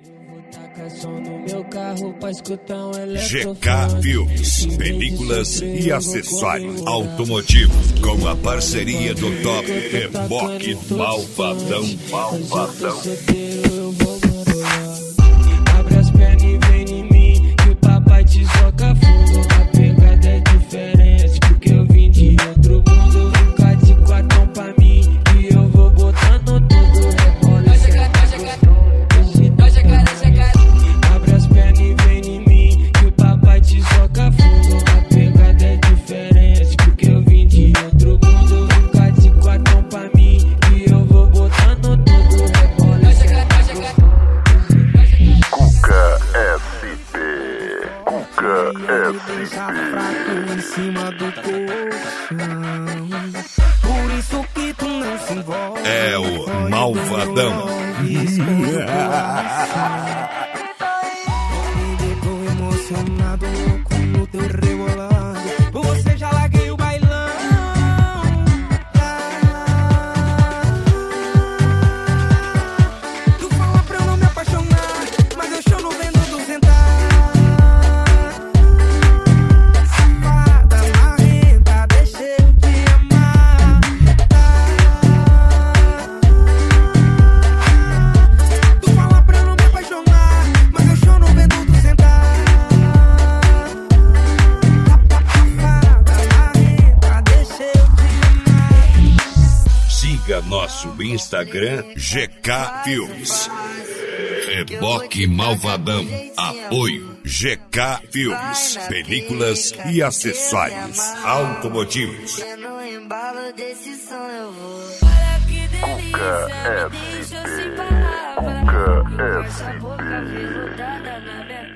GK Filmes, películas e acessórios automotivos, com a parceria do Top Reboque Malvadão. Abre as pernas e vem em mim, que o papai te joga fundo. A pegada é diferente, porque eu vim de outro mundo. Fica de quatão pra mim, e eu vou botando tudo. Rebola, abre as pernas e vem em mim, que o papai te joga fundo. A pegada é diferente, porque eu vim de outro mundo. Fica de quatão pra mim, e eu vou botando tudo. Rebola, Cuca SP. em cima do colchão. Por isso que tu não se envolve. É o Malvadão. Me tô emocionado, louco no teu rebolando. Por você já larguei o bailão. Tu fala pra eu não me apaixonar, mas eu choro vendo tu sentar. Safada, marrenta, deixa eu te amar. Tu fala pra eu não me apaixonar, mas eu choro vendo tu sentar. Safada, marrenta, deixa eu te amar. Siga nosso Instagram GK Filmes. Reboque Malvadão. Apoio GK Filmes, películas e acessórios automotivos. No embalo desse som eu vou. Cuca SP. Essa boca veludada na minha